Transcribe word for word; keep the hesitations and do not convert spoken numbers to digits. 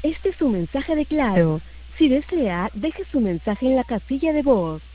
Este es su mensaje de Claro. Si desea, deje su mensaje en la casilla de voz.